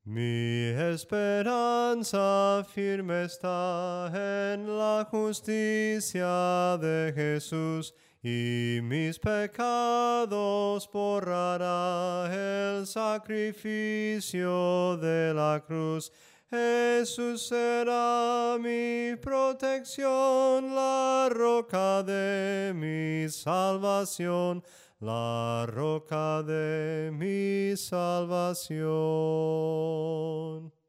Mi esperanza firme está en la justicia de Jesús, y mis pecados borrará el sacrificio de la cruz. Jesús será mi protección, la roca de mi salvación, la roca de mi salvación.